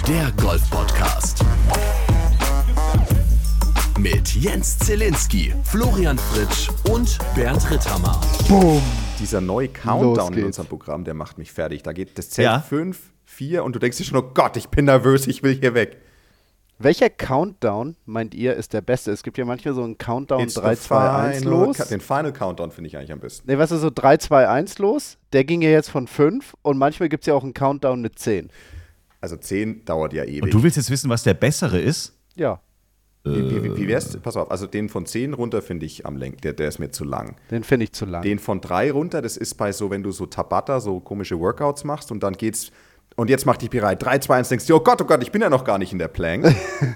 der Golf-Podcast. Mit Jens Zielinski, Florian Fritsch und Bernd Ritthammer. Boom. Dieser neue Countdown in unserem Programm, der macht mich fertig. Da geht das zählt 5, 4 und du denkst dir schon, oh Gott, ich bin nervös, ich will hier weg. Welcher Countdown, meint ihr, ist der beste? Es gibt ja manchmal so einen Countdown 3, 2, 1 los. Den Final Countdown finde ich eigentlich am besten. Ne, weißt du, so 3, 2, 1 los. Der ging ja jetzt von 5 und manchmal gibt es ja auch einen Countdown mit 10. Also 10 dauert ja ewig. Und du willst jetzt wissen, was der bessere ist? Ja. Wie wär's? Pass auf, also den von 10 runter finde ich am längsten, der ist mir zu lang. Den finde ich zu lang. Den von 3 runter, das ist bei so, wenn du so Tabata, so komische Workouts machst und dann geht's, und jetzt mach dich bereit, 3, 2, 1, denkst du, oh Gott, ich bin ja noch gar nicht in der Plank.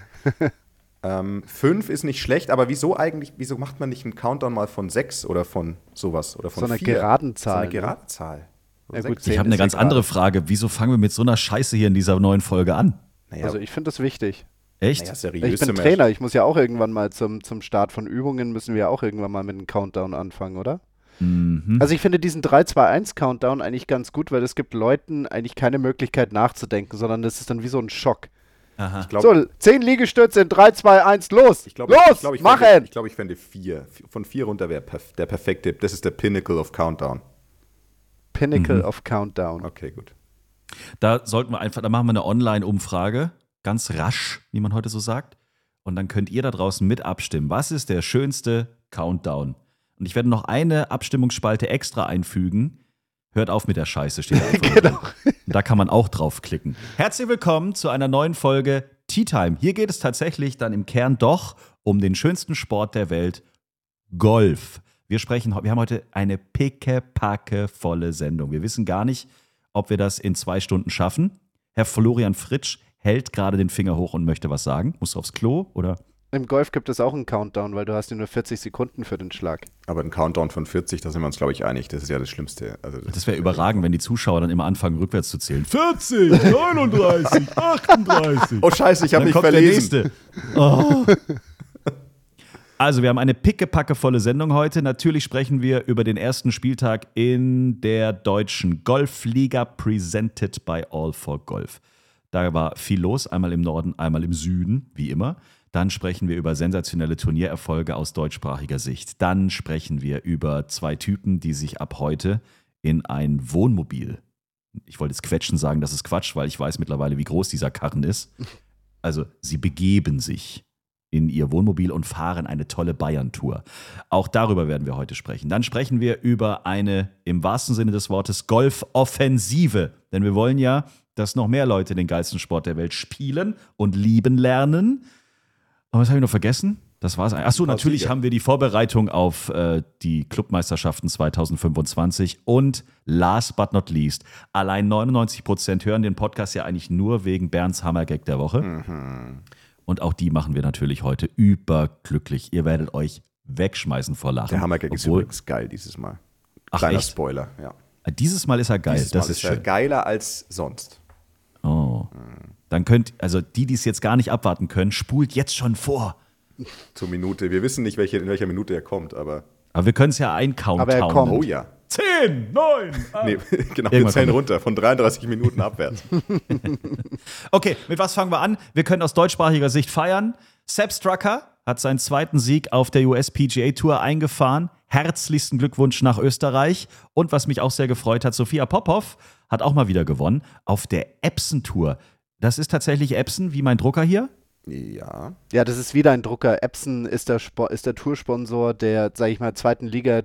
5 ist nicht schlecht, aber wieso macht man nicht einen Countdown mal von 6 oder von sowas? Oder von so einer 4? geraden Zahl. So eine gerade Zahl. Ja, gut, ich habe eine ganz andere Frage. Wieso fangen wir mit so einer Scheiße hier in dieser neuen Folge an? Naja, also ich finde das wichtig. Echt? naja, seriös Ich bin Trainer, ich muss ja auch irgendwann mal zum Start von Übungen, müssen wir auch irgendwann mal mit einem Countdown anfangen, oder? Mhm. Also ich finde diesen 3-2-1-Countdown eigentlich ganz gut, weil es gibt Leuten eigentlich keine Möglichkeit nachzudenken, sondern das ist dann wie so ein Schock. Aha. So, 10 Liegestütze in 3, 2, 1, los! Ich Machen! Ich glaube, ich fände 4. Von 4 runter wäre der perfekte, das ist der Pinnacle of Countdown. Pinnacle of Countdown. Okay, gut. Da machen wir eine Online-Umfrage, ganz rasch, wie man heute so sagt. Und dann könnt ihr da draußen mit abstimmen. Was ist der schönste Countdown? Und ich werde noch eine Abstimmungsspalte extra einfügen. Hört auf mit der Scheiße, steht da einfach Genau. drin. Und da kann man auch draufklicken. Herzlich willkommen zu einer neuen Folge Tea Time. Hier geht es tatsächlich dann im Kern doch um den schönsten Sport der Welt, Golf. Wir haben heute eine pickepackevolle Sendung. Wir wissen gar nicht, ob wir das in 2 Stunden schaffen. Herr Florian Fritsch hält gerade den Finger hoch und möchte was sagen. Musst du aufs Klo, oder? Im Golf gibt es auch einen Countdown, weil du hast ja nur 40 Sekunden für den Schlag. Aber ein Countdown von 40, da sind wir uns, glaube ich, einig. Das ist ja das Schlimmste. Also, Das wäre überragend, wenn die Zuschauer dann immer anfangen, rückwärts zu zählen. 40, 39, 38. Oh Scheiße, ich habe mich Dann kommt verlesen. der nächste. Oh. Also, wir haben eine pickepackevolle Sendung heute. Natürlich sprechen wir über den ersten Spieltag in der deutschen Golfliga, presented by All for Golf. Da war viel los, einmal im Norden, einmal im Süden, wie immer. Dann sprechen wir über sensationelle Turniererfolge aus deutschsprachiger Sicht. Dann sprechen wir über 2 Typen, die sich ab heute in ein Wohnmobil, ich wollte jetzt quetschen sagen, das ist Quatsch, weil ich weiß mittlerweile, wie groß dieser Karren ist. Also sie begeben sich in ihr Wohnmobil und fahren eine tolle Bayern-Tour. Auch darüber werden wir heute sprechen. Dann sprechen wir über eine, im wahrsten Sinne des Wortes, Golfoffensive. Denn wir wollen ja, dass noch mehr Leute den geilsten Sport der Welt spielen und lieben lernen. Und was habe ich noch vergessen? Das war's. Achso, natürlich haben wir die Vorbereitung auf die Clubmeisterschaften 2025 und last but not least, allein 99% hören den Podcast ja eigentlich nur wegen Bernds Hammergag der Woche. Mhm. Und auch die machen wir natürlich heute überglücklich. Ihr werdet euch wegschmeißen vor Lachen. Der Hammergag ist übrigens geil dieses Mal. Kleiner echt? Spoiler, ja. Dieses Mal ist er geil, Dieses das Mal ist ist er schön. geiler als sonst. Oh. Dann die es jetzt gar nicht abwarten können, spult jetzt schon vor. Zur Minute. Wir wissen nicht, in welcher Minute er kommt, aber wir können es ja eincountdownen. Aber er kommt. oh ja. 10, 9, 8. Nee, genau, wir Irgendwann zählen kommt- runter, von 33 Minuten abwärts. Okay, mit was fangen wir an? Wir können aus deutschsprachiger Sicht feiern. Sepp Straka hat seinen 2. Sieg auf der US PGA Tour eingefahren. Herzlichsten Glückwunsch nach Österreich. Und was mich auch sehr gefreut hat, Sophia Popov hat auch mal wieder gewonnen auf der Epson Tour. Das ist tatsächlich Epson, wie mein Drucker hier. Ja. Ja, das ist wieder ein Drucker. Epson ist der Toursponsor der, sag ich mal, 2. Liga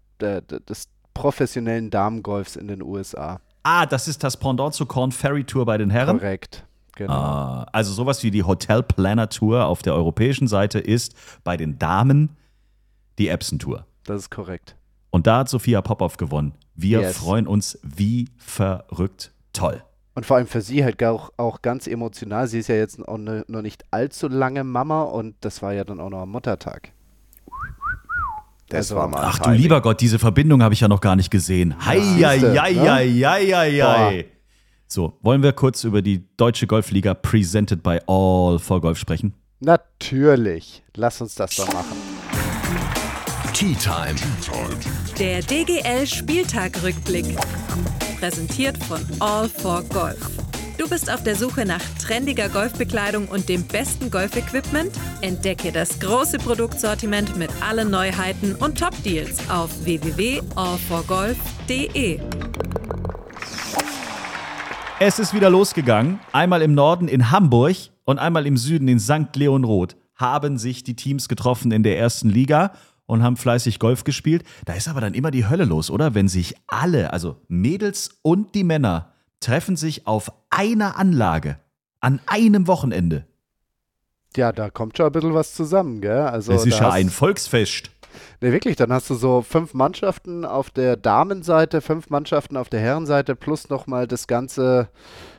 des professionellen Damengolfs in den USA. Das ist das Pendant zur Korn Ferry Tour bei den Herren. Korrekt. Genau. Also sowas wie die Hotel Planner Tour auf der europäischen Seite ist bei den Damen die Epson Tour. Das ist korrekt. Und da hat Sophia Popov gewonnen. Wir Yes. freuen uns wie verrückt. Toll. Und vor allem für sie halt auch ganz emotional. Sie ist ja jetzt auch noch nicht allzu lange Mama und das war ja dann auch noch am Muttertag. Das Also- war mal. Ach du Timing. lieber Gott, diese Verbindung habe ich ja noch gar nicht gesehen. Hei, siehste, hei, hei, hei, hei, hei. Boah. So, wollen wir kurz über die Deutsche Golfliga presented by All for Golf sprechen? Natürlich. Lass uns das doch machen. Tea Time. Der DGL Spieltag-Rückblick. Präsentiert von All for Golf. Du bist auf der Suche nach trendiger Golfbekleidung und dem besten Golfequipment? Entdecke das große Produktsortiment mit allen Neuheiten und Top-Deals auf www.allforgolf.de. Es ist wieder losgegangen. Einmal im Norden in Hamburg und einmal im Süden in St. Leonrod haben sich die Teams getroffen in der ersten Liga und haben fleißig Golf gespielt. Da ist aber dann immer die Hölle los, oder? Wenn sich alle, also Mädels und die Männer, treffen sich auf einer Anlage an einem Wochenende. Ja, da kommt schon ein bisschen was zusammen, gell? Also, das ist ja ein Volksfest. Ne, wirklich, dann hast du so 5 Mannschaften auf der Damenseite, 5 Mannschaften auf der Herrenseite plus nochmal das ganze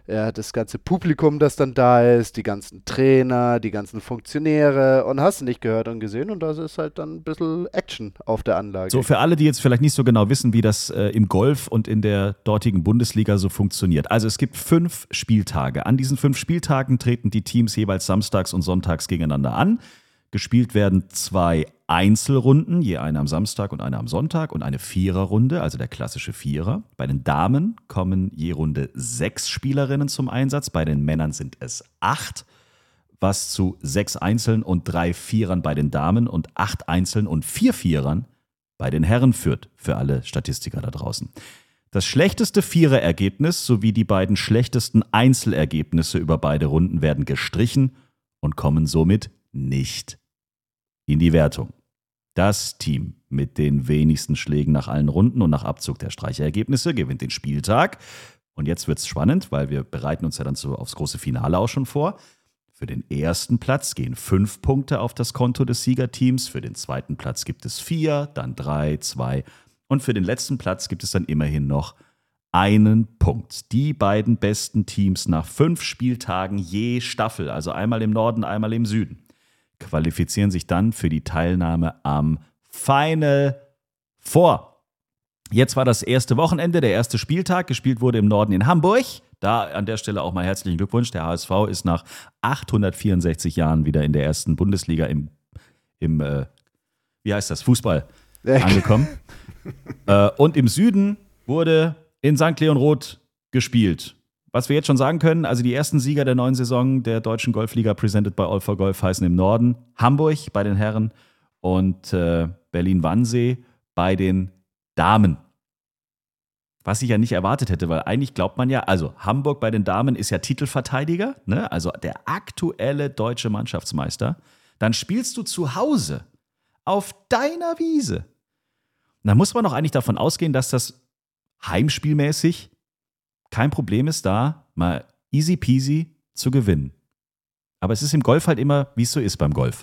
Publikum, das dann da ist, die ganzen Trainer, die ganzen Funktionäre und hast du nicht gehört und gesehen und da ist halt dann ein bisschen Action auf der Anlage. So, für alle, die jetzt vielleicht nicht so genau wissen, wie das im Golf und in der dortigen Bundesliga so funktioniert. Also es gibt 5 Spieltage. An diesen 5 Spieltagen treten die Teams jeweils samstags und sonntags gegeneinander an. Gespielt werden 2 Einzelrunden, je eine am Samstag und eine am Sonntag und eine Viererrunde, also der klassische Vierer. Bei den Damen kommen je Runde 6 Spielerinnen zum Einsatz, bei den Männern sind es 8, was zu 6 Einzeln und 3 Vierern bei den Damen und 8 Einzeln und 4 Vierern bei den Herren führt, für alle Statistiker da draußen. Das schlechteste Viererergebnis sowie die beiden schlechtesten Einzelergebnisse über beide Runden werden gestrichen und kommen somit nicht in die Wertung. Das Team mit den wenigsten Schlägen nach allen Runden und nach Abzug der Streichergebnisse gewinnt den Spieltag. Und jetzt wird es spannend, weil wir bereiten uns ja dann so aufs große Finale auch schon vor. Für den ersten Platz gehen 5 Punkte auf das Konto des Siegerteams. Für den zweiten Platz gibt es 4, dann 3, 2. Und für den letzten Platz gibt es dann immerhin noch einen Punkt. Die beiden besten Teams nach 5 Spieltagen je Staffel, also einmal im Norden, einmal im Süden, qualifizieren sich dann für die Teilnahme am Final Four. Jetzt war das erste Wochenende, der erste Spieltag. Gespielt wurde im Norden in Hamburg. Da an der Stelle auch mal herzlichen Glückwunsch. Der HSV ist nach 864 Jahren wieder in der ersten Bundesliga im wie heißt das, Fußball angekommen. Und im Süden wurde in St. Leonrod gespielt. Was wir jetzt schon sagen können, also die ersten Sieger der neuen Saison der Deutschen Golfliga presented by All4Golf heißen im Norden Hamburg bei den Herren und Berlin-Wannsee bei den Damen. Was ich ja nicht erwartet hätte, weil eigentlich glaubt man ja, also Hamburg bei den Damen ist ja Titelverteidiger, ne? Also der aktuelle deutsche Mannschaftsmeister. Dann spielst du zu Hause auf deiner Wiese. Und dann muss man doch eigentlich davon ausgehen, dass das heimspielmäßig kein Problem ist, da mal easy peasy zu gewinnen. Aber es ist im Golf halt immer, wie es so ist beim Golf.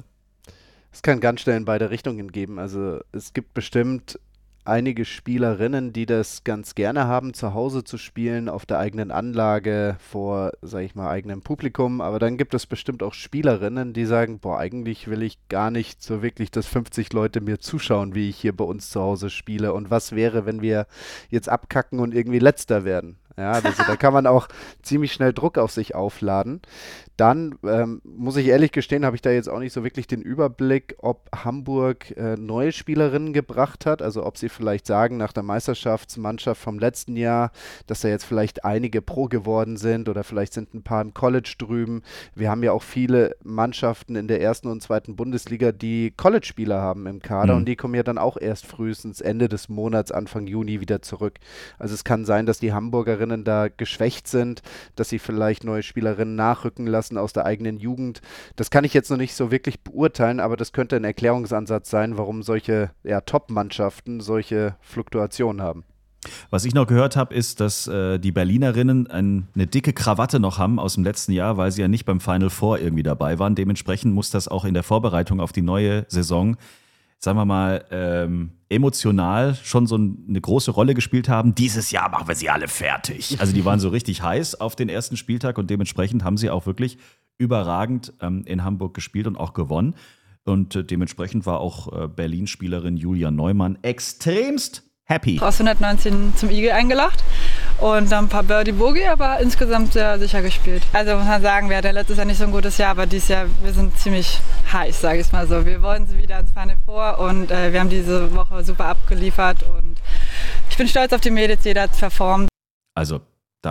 Es kann ganz schnell in beide Richtungen geben. Also es gibt bestimmt einige Spielerinnen, die das ganz gerne haben, zu Hause zu spielen, auf der eigenen Anlage, vor, sag ich mal, eigenem Publikum. Aber dann gibt es bestimmt auch Spielerinnen, die sagen, boah, eigentlich will ich gar nicht so wirklich, dass 50 Leute mir zuschauen, wie ich hier bei uns zu Hause spiele. Und was wäre, wenn wir jetzt abkacken und irgendwie Letzter werden? Ja, also da kann man auch ziemlich schnell Druck auf sich aufladen. Dann muss ich ehrlich gestehen, habe ich da jetzt auch nicht so wirklich den Überblick, ob Hamburg neue Spielerinnen gebracht hat. Also ob sie vielleicht sagen, nach der Meisterschaftsmannschaft vom letzten Jahr, dass da jetzt vielleicht einige Pro geworden sind oder vielleicht sind ein paar im College drüben. Wir haben ja auch viele Mannschaften in der ersten und zweiten Bundesliga, die College-Spieler haben im Kader und die kommen ja dann auch erst frühestens Ende des Monats, Anfang Juni wieder zurück. Also es kann sein, dass die Hamburgerinnen da geschwächt sind, dass sie vielleicht neue Spielerinnen nachrücken lassen aus der eigenen Jugend. Das kann ich jetzt noch nicht so wirklich beurteilen, aber das könnte ein Erklärungsansatz sein, warum solche Top-Mannschaften solche Fluktuationen haben. Was ich noch gehört habe, ist, dass die Berlinerinnen eine dicke Krawatte noch haben aus dem letzten Jahr, weil sie ja nicht beim Final Four irgendwie dabei waren. Dementsprechend muss das auch in der Vorbereitung auf die neue Saison, sagen wir mal, emotional schon so eine große Rolle gespielt haben. Dieses Jahr machen wir sie alle fertig. Also die waren so richtig heiß auf den ersten Spieltag und dementsprechend haben sie auch wirklich überragend in Hamburg gespielt und auch gewonnen. Und dementsprechend war auch Berlin-Spielerin Julia Neumann extremst happy. Aus 119 zum Igel eingelacht und dann ein paar Birdie-Bogey, aber insgesamt sehr sicher gespielt. Also muss man sagen, wir hatten letztes Jahr nicht so ein gutes Jahr, aber dieses Jahr, wir sind ziemlich heiß, sage ich mal so. Wir wollen sie wieder ins Final Four und wir haben diese Woche super abgeliefert und ich bin stolz auf die Mädels, jeder hat performt. Also da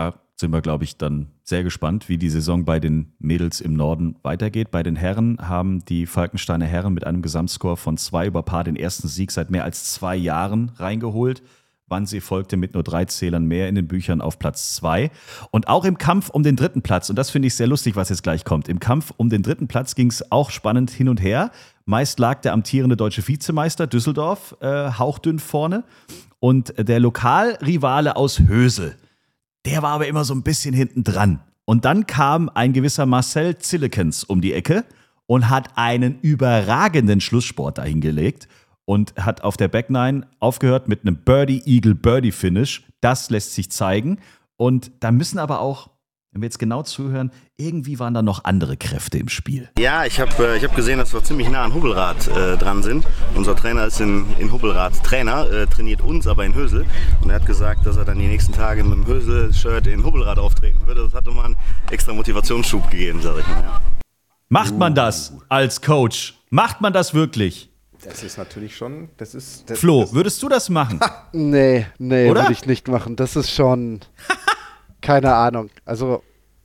sind wir, glaube ich, dann sehr gespannt, wie die Saison bei den Mädels im Norden weitergeht. Bei den Herren haben die Falkensteiner Herren mit einem Gesamtscore von 2 über Paar den ersten Sieg seit mehr als 2 Jahren reingeholt. Wannsee folgte mit nur 3 Zählern mehr in den Büchern auf Platz 2. Und auch im Kampf um den 3. Platz, und das finde ich sehr lustig, was jetzt gleich kommt, im Kampf um den 3. Platz ging es auch spannend hin und her. Meist lag der amtierende deutsche Vizemeister Düsseldorf hauchdünn vorne. Und der Lokalrivale aus Hösel, der war aber immer so ein bisschen hinten dran. Und dann kam ein gewisser Marcel Zillekens um die Ecke und hat einen überragenden Schlusssport dahingelegt und hat auf der Back 9 aufgehört mit einem Birdie-Eagle-Birdie-Finish. Das lässt sich zeigen. Und da müssen aber auch, wenn wir jetzt genau zuhören, irgendwie waren da noch andere Kräfte im Spiel. Ja, ich hab gesehen, dass wir ziemlich nah an Hubbelrath dran sind. Unser Trainer ist in Hubbelrath Trainer, trainiert uns aber in Hösel. Und er hat gesagt, dass er dann die nächsten Tage mit dem Hösel-Shirt in Hubbelrath auftreten würde. Das hat ihm mal einen extra Motivationsschub gegeben, sag ich mal. Ja. Macht man das als Coach? Macht man das wirklich? Das ist natürlich schon, Flo, würdest du das machen? Nee, Oder? würde ich nicht machen. Das ist schon, keine Ahnung. Also,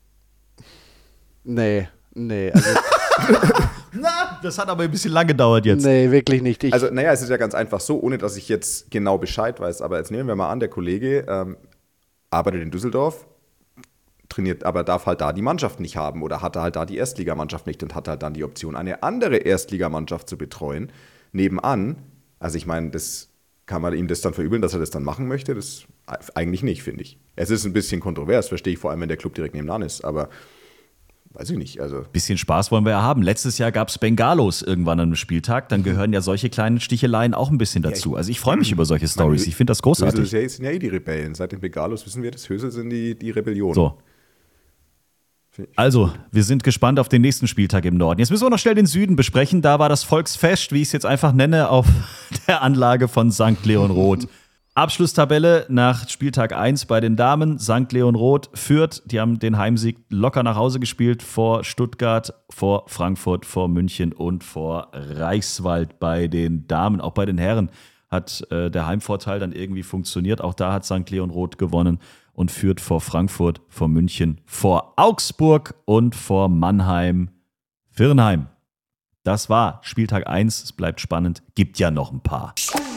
nee. Also, Na, das hat aber ein bisschen lang gedauert jetzt. nee, wirklich nicht. Also, naja, es ist ja ganz einfach so, ohne dass ich jetzt genau Bescheid weiß. Aber jetzt nehmen wir mal an, der Kollege arbeitet in Düsseldorf, trainiert, aber darf halt da die Mannschaft nicht haben oder hatte halt da die Erstligamannschaft nicht und hat halt dann die Option, eine andere Erstligamannschaft zu betreuen, nebenan. Also ich meine, das kann man ihm das dann verübeln, dass er das dann machen möchte? Das eigentlich nicht, finde ich. Es ist ein bisschen kontrovers, verstehe ich, vor allem, wenn der Club direkt nebenan ist, aber weiß ich nicht. Also Bisschen Spaß wollen wir ja haben. Letztes Jahr gab es Bengalos irgendwann an einem Spieltag. Dann gehören ja solche kleinen Sticheleien auch ein bisschen dazu. Also ich freue mich über solche Stories. Ich finde das großartig. Hösel sind ja die Rebellen. Seit den Bengalos wissen wir, dass Hösel sind die Rebellion. So. Also, wir sind gespannt auf den nächsten Spieltag im Norden. Jetzt müssen wir noch schnell den Süden besprechen. Da war das Volksfest, wie ich es jetzt einfach nenne, auf der Anlage von St. Leon Roth. Abschlusstabelle nach Spieltag 1 bei den Damen. St. Leon Roth führt. Die haben den Heimsieg locker nach Hause gespielt vor Stuttgart, vor Frankfurt, vor München und vor Reichswald bei den Damen. Auch bei den Herren hat der Heimvorteil dann irgendwie funktioniert. Auch da hat St. Leon Roth gewonnen und führt vor Frankfurt, vor München, vor Augsburg und vor Mannheim, Viernheim. Das war Spieltag 1. Es bleibt spannend. Gibt ja noch ein paar.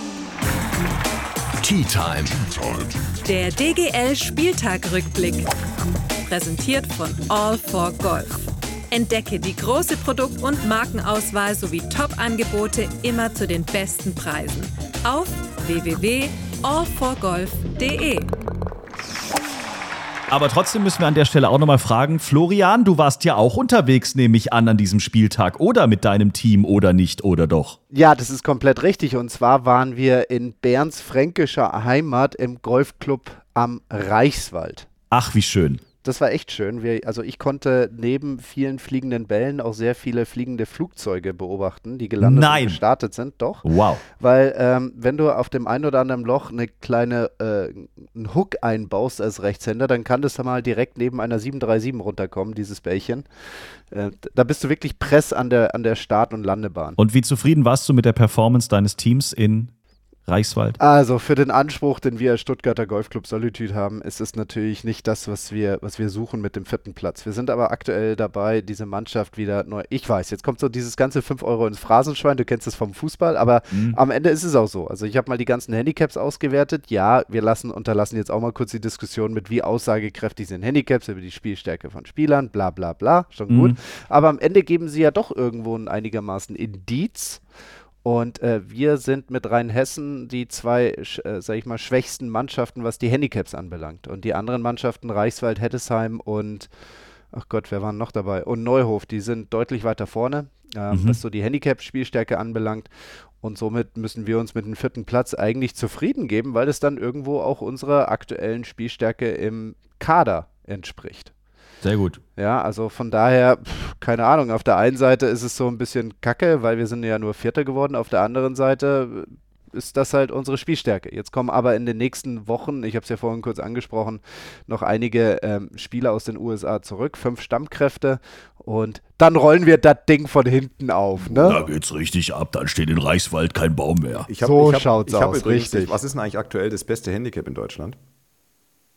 Tea Time. Der DGL-Spieltag-Rückblick. Präsentiert von All for Golf. Entdecke die große Produkt- und Markenauswahl sowie Top-Angebote immer zu den besten Preisen. Auf www.allforgolf.de. Aber trotzdem müssen wir an der Stelle auch nochmal fragen, Florian, du warst ja auch unterwegs, nehme ich an diesem Spieltag, oder mit deinem Team oder nicht, oder doch? Ja, das ist komplett richtig. Und zwar waren wir in Berns fränkischer Heimat im Golfclub am Reichswald. Ach, wie schön. Das war echt schön. Ich konnte neben vielen fliegenden Bällen auch sehr viele fliegende Flugzeuge beobachten, die gelandet und gestartet sind. Doch. Wow. Weil wenn du auf dem einen oder anderen Loch einen Hook einbaust als Rechtshänder, dann kann das dann mal direkt neben einer 737 runterkommen, dieses Bällchen. Da bist du wirklich press an der Start- und Landebahn. Und wie zufrieden warst du mit der Performance deines Teams in Reichswald? Also für den Anspruch, den wir als Stuttgarter Golfclub Solitude haben, ist es natürlich nicht das, was wir suchen mit dem 4. Platz. Wir sind aber aktuell dabei, diese Mannschaft wieder neu. Ich weiß, jetzt kommt so dieses ganze 5 Euro ins Phrasenschwein, du kennst es vom Fußball, aber am Ende ist es auch so. Also ich habe mal die ganzen Handicaps ausgewertet. Ja, wir unterlassen jetzt auch mal kurz die Diskussion mit, wie aussagekräftig sind Handicaps über die Spielstärke von Spielern, bla bla bla, schon gut. Aber am Ende geben sie ja doch irgendwo ein einigermaßen Indiz. Und wir sind mit Rheinhessen die 2, sag ich mal, schwächsten Mannschaften, was die Handicaps anbelangt. Und die anderen Mannschaften, Reichswald, Heddesheim und, ach Gott, wer waren noch dabei? Und Neuhof, die sind deutlich weiter vorne, was so die Handicap-Spielstärke anbelangt. Und somit müssen wir uns mit dem 4. Platz eigentlich zufrieden geben, weil es dann irgendwo auch unserer aktuellen Spielstärke im Kader entspricht. Sehr gut. Ja, also von daher, keine Ahnung, auf der einen Seite ist es so ein bisschen kacke, weil wir sind ja nur Vierter geworden, auf der anderen Seite ist das halt unsere Spielstärke. Jetzt kommen aber in den nächsten Wochen, ich habe es ja vorhin kurz angesprochen, noch einige Spieler aus den USA zurück, 5 Stammkräfte und dann rollen wir das Ding von hinten auf. Ne? Da geht's richtig ab, dann steht in Reichswald kein Baum mehr. So schaut's aus, übrigens, richtig. Was ist denn eigentlich aktuell das beste Handicap in Deutschland?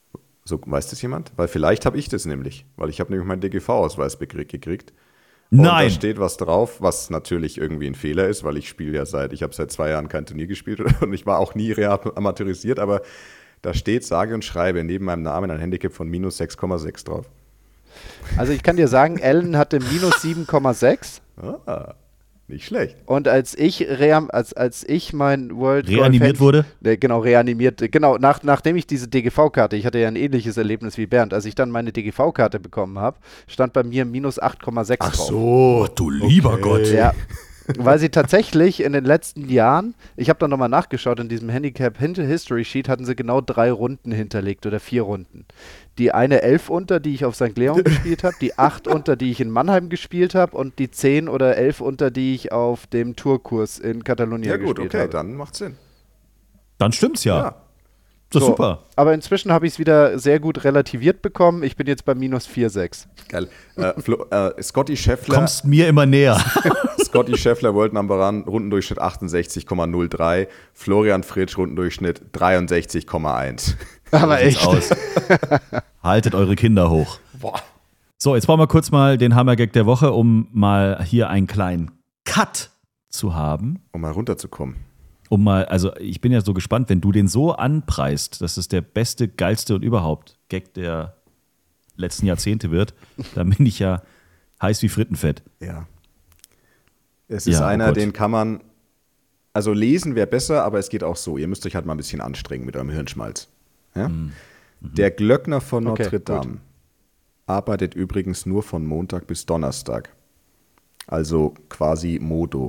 So, weiß das jemand? Weil vielleicht habe ich das nämlich. Weil ich habe nämlich meinen DGV-Ausweis gekriegt. Nein. Und da steht was drauf, was natürlich irgendwie ein Fehler ist, weil ich habe seit 2 Jahren kein Turnier gespielt und ich war auch nie amateurisiert, aber da steht, sage und schreibe, neben meinem Namen ein Handicap von minus 6,6 drauf. Also ich kann dir sagen, Ellen hatte minus 7,6. Nicht schlecht. Und als ich mein World Reanimiert wurde? Genau, reanimiert. Genau, nachdem ich diese DGV-Karte, ich hatte ja ein ähnliches Erlebnis wie Bernd, als ich dann meine DGV-Karte bekommen habe, stand bei mir minus 8,6 drauf. Oh, du lieber Gott. Ja, weil sie tatsächlich in den letzten Jahren, ich habe dann nochmal nachgeschaut, in diesem Handicap History Sheet hatten sie genau 3 Runden hinterlegt oder 4 Runden. Die eine 11 unter, die ich auf St. Leon gespielt habe, die 8 unter, die ich in Mannheim gespielt habe und die 10 oder 11 unter, die ich auf dem Tourkurs in Katalonien gespielt habe. Ja gut, okay, dann macht's Sinn. Dann stimmt's ja. Das ist super. Aber inzwischen habe ich es wieder sehr gut relativiert bekommen. Ich bin jetzt bei minus 4,6. Geil. Scotty Scheffler. Kommst mir immer näher. Scotty Scheffler, World Number One, Rundendurchschnitt 68,03. Florian Fritsch, Rundendurchschnitt 63,1. Aber echt. Aus. Haltet eure Kinder hoch. Boah. So, jetzt brauchen wir kurz mal den Hammergag der Woche, um mal hier einen kleinen Cut zu haben. Um mal runterzukommen. Also ich bin ja so gespannt, wenn du den so anpreist, dass es der beste, geilste und überhaupt Gag der letzten Jahrzehnte wird, dann bin ich ja heiß wie Frittenfett. Ja. Es ist einer, den kann man, also lesen wäre besser, aber es geht auch so. Ihr müsst euch halt mal ein bisschen anstrengen mit eurem Hirnschmalz. Ja? Der Glöckner von Notre Dame arbeitet übrigens nur von Montag bis Donnerstag. Also quasi Modo.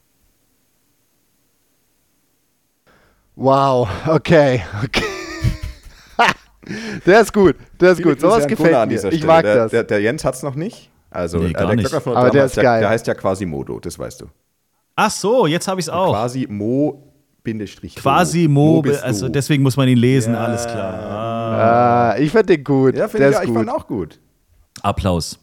Wow, okay. Der ist gut, sowas gefällt mir. Ich mag das. Der Jens hat es noch nicht. Also nee, der Glöckner von Notre Dame, der heißt ja quasi Modo, das weißt du. Ach so, jetzt habe ich es auch. Quasi Mo-Bindestrich. Quasi Mo, also deswegen muss man ihn lesen, alles klar. Ich finde den gut. Ja, finde ich fand auch gut. Applaus.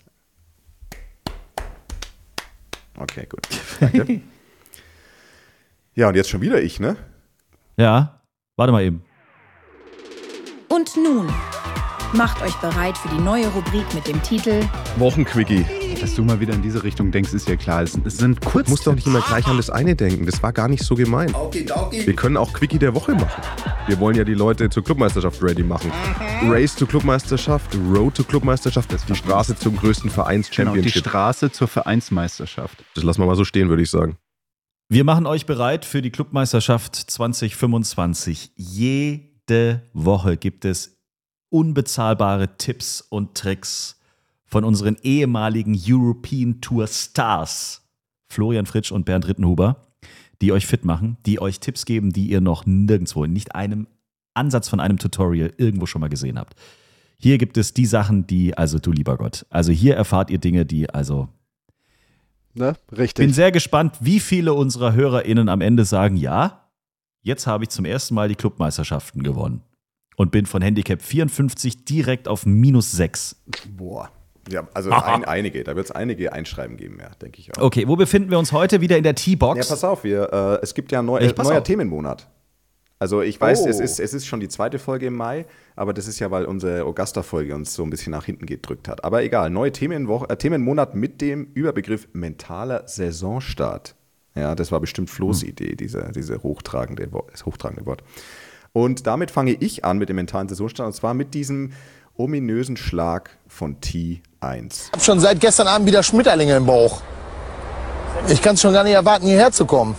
Okay, gut. Danke. Ja, und jetzt schon wieder ich, ne? Ja, warte mal eben. Und nun, macht euch bereit für die neue Rubrik mit dem Titel Wochenquickie. Dass du mal wieder in diese Richtung denkst, ist ja klar. Es sind kurz. Du musst doch nicht immer gleich an das eine denken. Das war gar nicht so gemeint. Wir können auch Quickie der Woche machen. Wir wollen ja die Leute zur Clubmeisterschaft ready machen. Race zur Clubmeisterschaft, Road zur Clubmeisterschaft, das ist die Straße zum größten Vereins-Championship. Genau, die Straße zur Vereinsmeisterschaft. Das lassen wir mal so stehen, würde ich sagen. Wir machen euch bereit für die Clubmeisterschaft 2025. Jede Woche gibt es unbezahlbare Tipps und Tricks von unseren ehemaligen European Tour Stars, Florian Fritsch und Bernd Rittenhuber, die euch fit machen, die euch Tipps geben, die ihr noch nirgendwo, in nicht einem Ansatz von einem Tutorial irgendwo schon mal gesehen habt. Hier gibt es die Sachen, die, also du lieber Gott, also hier erfahrt ihr Dinge, die, also ne, richtig. Bin sehr gespannt, wie viele unserer HörerInnen am Ende sagen, ja, jetzt habe ich zum ersten Mal die Clubmeisterschaften gewonnen und bin von Handicap 54 direkt auf minus 6. Boah. Ja, also einige, da wird es einige Einschreiben geben, ja, denke ich auch. Okay, wo befinden wir uns heute? Wieder in der T-Box? Ja, pass auf, es gibt ja ein neuer Themenmonat. Also ich weiß, es ist schon die 2. Folge im Mai, aber das ist ja, weil unsere Augusta-Folge uns so ein bisschen nach hinten gedrückt hat. Aber egal, neue Themenmonat mit dem Überbegriff mentaler Saisonstart. Ja, das war bestimmt Flo's Idee, diese hochtragende Wort. Und damit fange ich an mit dem mentalen Saisonstart, und zwar mit diesem ominösen Schlag von T1. Ich habe schon seit gestern Abend wieder Schmetterlinge im Bauch. Ich kann es schon gar nicht erwarten, hierher zu kommen.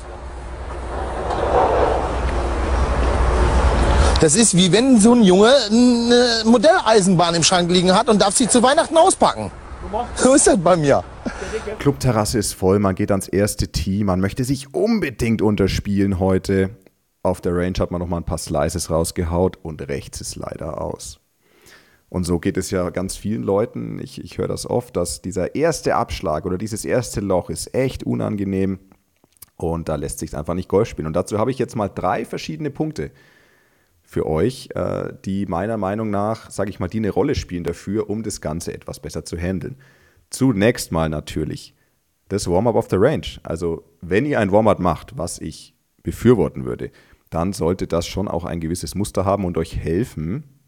Das ist wie wenn so ein Junge eine Modelleisenbahn im Schrank liegen hat und darf sie zu Weihnachten auspacken. So ist das bei mir. Clubterrasse ist voll, man geht ans erste Tee, man möchte sich unbedingt unterspielen heute. Auf der Range hat man noch mal ein paar Slices rausgehaut und rechts ist leider aus. Und so geht es ja ganz vielen Leuten, ich höre das oft, dass dieser erste Abschlag oder dieses erste Loch ist echt unangenehm und da lässt sich einfach nicht Golf spielen. Und dazu habe ich jetzt mal 3 verschiedene Punkte für euch, die meiner Meinung nach, sage ich mal, die eine Rolle spielen dafür, um das Ganze etwas besser zu handeln. Zunächst mal natürlich das Warm-up auf der Range. Also wenn ihr ein Warm-up macht, was ich befürworten würde, dann sollte das schon auch ein gewisses Muster haben und euch helfen,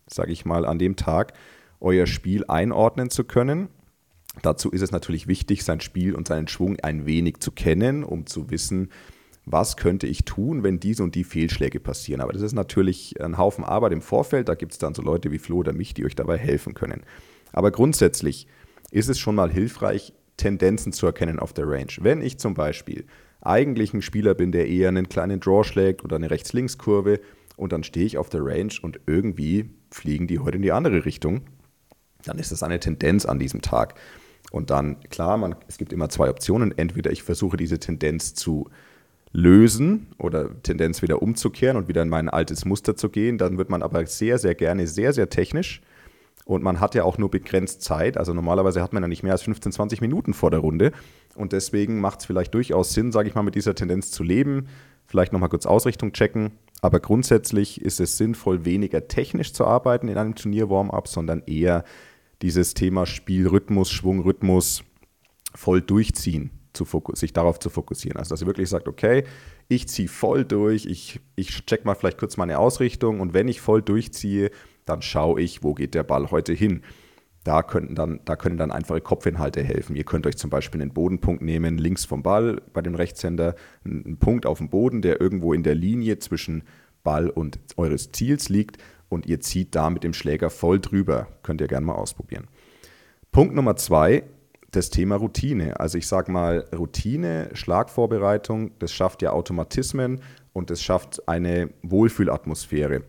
sage ich mal, an dem Tag euer Spiel einordnen zu können. Dazu ist es natürlich wichtig, sein Spiel und seinen Schwung ein wenig zu kennen, um zu wissen, was könnte ich tun, wenn diese und die Fehlschläge passieren. Aber das ist natürlich ein Haufen Arbeit im Vorfeld. Da gibt es dann so Leute wie Flo oder mich, die euch dabei helfen können. Aber grundsätzlich ist es schon mal hilfreich, Tendenzen zu erkennen auf der Range. Wenn ich zum Beispiel eigentlich ein Spieler bin, der eher einen kleinen Draw schlägt oder eine Rechts-Links-Kurve und dann stehe ich auf der Range und irgendwie fliegen die heute in die andere Richtung, dann ist das eine Tendenz an diesem Tag. Und dann, klar, es gibt immer zwei Optionen. Entweder ich versuche diese Tendenz zu lösen oder Tendenz wieder umzukehren und wieder in mein altes Muster zu gehen. Dann wird man aber sehr, sehr gerne sehr, sehr technisch. Und man hat ja auch nur begrenzt Zeit. Also normalerweise hat man ja nicht mehr als 15, 20 Minuten vor der Runde. Und deswegen macht es vielleicht durchaus Sinn, sage ich mal, mit dieser Tendenz zu leben. Vielleicht nochmal kurz Ausrichtung checken. Aber grundsätzlich ist es sinnvoll, weniger technisch zu arbeiten in einem Turnier-Warm-Up, sondern eher dieses Thema Spielrhythmus, Schwungrhythmus voll durchziehen, sich darauf zu fokussieren. Also dass ihr wirklich sagt, okay, ich ziehe voll durch, ich check mal vielleicht kurz meine Ausrichtung und wenn ich voll durchziehe, dann schaue ich, wo geht der Ball heute hin. Da können dann einfache Kopfinhalte helfen. Ihr könnt euch zum Beispiel einen Bodenpunkt nehmen, links vom Ball bei dem Rechtshänder, einen Punkt auf dem Boden, der irgendwo in der Linie zwischen Ball und eures Ziels liegt und ihr zieht da mit dem Schläger voll drüber. Könnt ihr gerne mal ausprobieren. Punkt Nummer 2, das Thema Routine. Also ich sage mal, Routine, Schlagvorbereitung, das schafft ja Automatismen und das schafft eine Wohlfühlatmosphäre.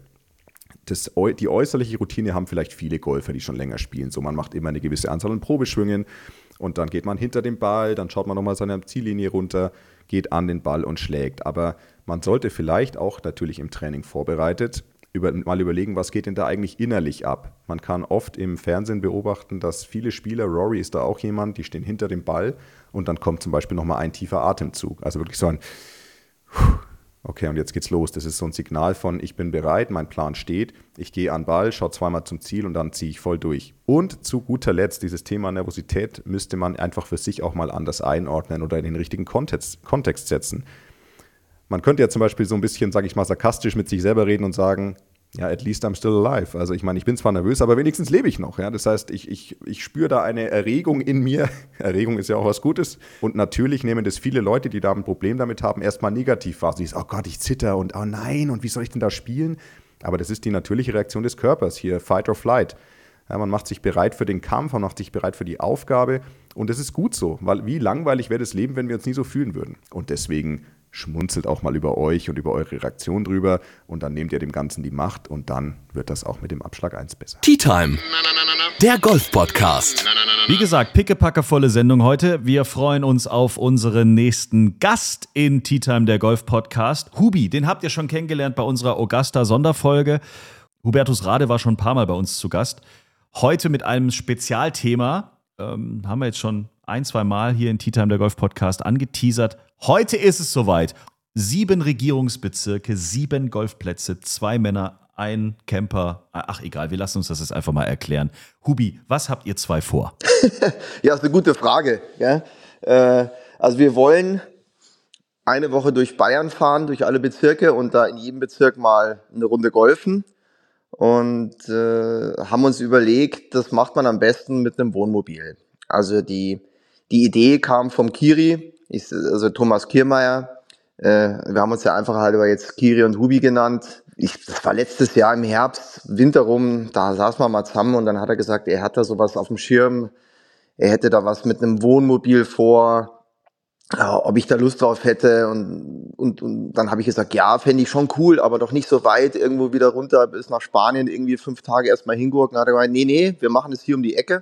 Die äußerliche Routine haben vielleicht viele Golfer, die schon länger spielen. So, man macht immer eine gewisse Anzahl an Probeschwüngen und dann geht man hinter dem Ball, dann schaut man nochmal seine Ziellinie runter, geht an den Ball und schlägt. Aber man sollte vielleicht auch natürlich im Training vorbereitet mal überlegen, was geht denn da eigentlich innerlich ab. Man kann oft im Fernsehen beobachten, dass viele Spieler, Rory ist da auch jemand, die stehen hinter dem Ball und dann kommt zum Beispiel nochmal ein tiefer Atemzug. Also wirklich so ein okay, und jetzt geht's los. Das ist so ein Signal von, ich bin bereit, mein Plan steht, ich gehe an den Ball, schaue zweimal zum Ziel und dann ziehe ich voll durch. Und zu guter Letzt, dieses Thema Nervosität müsste man einfach für sich auch mal anders einordnen oder in den richtigen Kontext setzen. Man könnte ja zum Beispiel so ein bisschen, sage ich mal, sarkastisch mit sich selber reden und sagen, ja, at least I'm still alive. Also ich meine, ich bin zwar nervös, aber wenigstens lebe ich noch. Ja? Das heißt, ich spüre da eine Erregung in mir. Erregung ist ja auch was Gutes. Und natürlich nehmen das viele Leute, die da ein Problem damit haben, erstmal negativ wahr. Sie sagen, oh Gott, ich zitter und oh nein, und wie soll ich denn da spielen? Aber das ist die natürliche Reaktion des Körpers hier, Fight or Flight. Ja, man macht sich bereit für den Kampf, man macht sich bereit für die Aufgabe. Und das ist gut so, weil wie langweilig wäre das Leben, wenn wir uns nie so fühlen würden. Und deswegen schmunzelt auch mal über euch und über eure Reaktion drüber und dann nehmt ihr dem Ganzen die Macht und dann wird das auch mit dem Abschlag 1 besser. Tea Time, der Golf-Podcast. Wie gesagt, pickepackevolle Sendung heute. Wir freuen uns auf unseren nächsten Gast in Tea Time, der Golf-Podcast. Hubi, den habt ihr schon kennengelernt bei unserer Augusta-Sonderfolge. Hubertus Rade war schon ein paar Mal bei uns zu Gast. Heute mit einem Spezialthema, haben wir jetzt schon 1-2 Mal hier in Tea Time, der Golf-Podcast, angeteasert. Heute ist es soweit. 7 Regierungsbezirke, 7 Golfplätze, 2 Männer, ein Camper. Ach egal, wir lassen uns das jetzt einfach mal erklären. Hubi, was habt ihr 2 vor? Ja, ist eine gute Frage. Ja? Also wir wollen eine Woche durch Bayern fahren, durch alle Bezirke und da in jedem Bezirk mal eine Runde golfen. Und haben uns überlegt, das macht man am besten mit einem Wohnmobil. Also die Idee kam vom Kiri, also Thomas Kiermeier. Wir haben uns ja einfach halt über jetzt Kiri und Hubi genannt. Das war letztes Jahr im Herbst, Winter rum, da saßen wir mal zusammen und dann hat er gesagt, er hat da sowas auf dem Schirm. Er hätte da was mit einem Wohnmobil vor, ob ich da Lust drauf hätte. Und dann habe ich gesagt, ja, fände ich schon cool, aber doch nicht so weit, irgendwo wieder runter bis nach Spanien, irgendwie 5 Tage erstmal hingucken. Dann hat er gesagt, nee, wir machen das hier um die Ecke